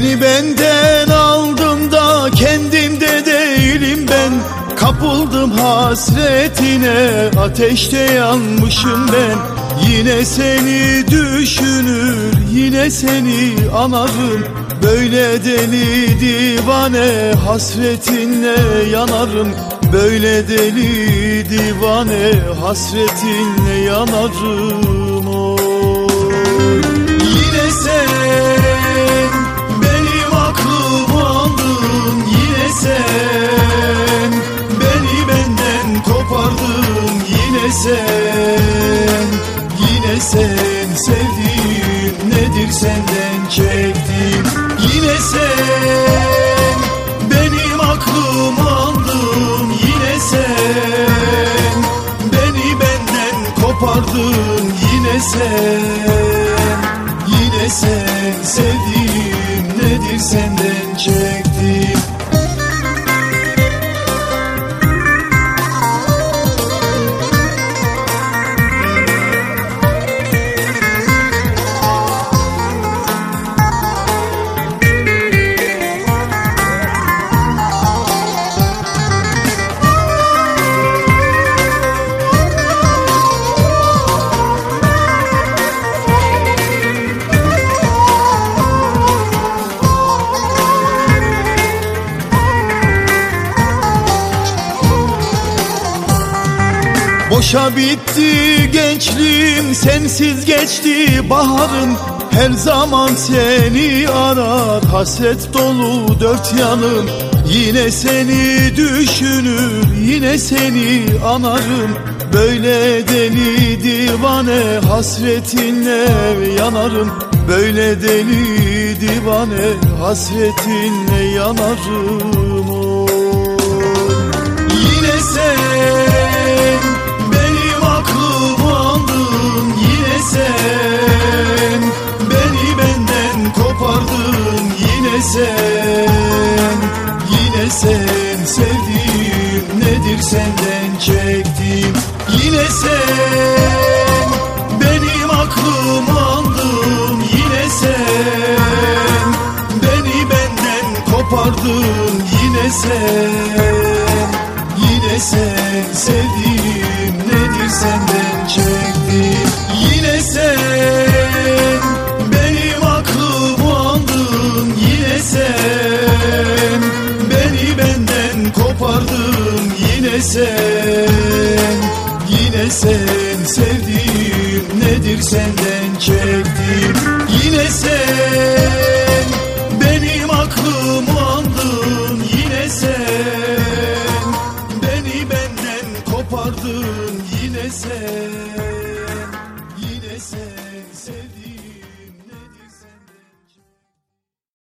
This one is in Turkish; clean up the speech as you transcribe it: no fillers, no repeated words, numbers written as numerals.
Seni benden aldım da kendimde değilim ben. Kapıldım hasretine, ateşte yanmışım ben. Yine seni düşünür, yine seni anarım. Böyle deli divane hasretinle yanarım. Böyle deli divane hasretinle yanarım. Oy. Yine sen benim aklımı aldın, yine sen beni benden kopardın, yine sen, yine sen sevdiğim nedir senden çektiğim. Yine sen benim aklımı aldın, yine sen beni benden kopardın, yine sen, yine sen sevdiğim nedir senden çektiğim. Boşa bitti gençliğim, sensiz geçti baharım. Her zaman seni arar, hasret dolu dört yanım. Yine seni düşünür, yine seni anarım. Böyle deli divane hasretinle yanarım. Böyle deli divane hasretinle yanarım. Oy. Yine sen benim aklımı aldın, yine sen beni benden kopardın, yine sen, yine sen sevdiğim nedir senden çektiğim. Yine sen benim aklımı aldın, yine sen beni benden kopardın, yine sen, yine sen sevdiğim nedir senden çektiğim. Yine sen benim aklımı aldın, yine sen beni benden kopardın, yine sen,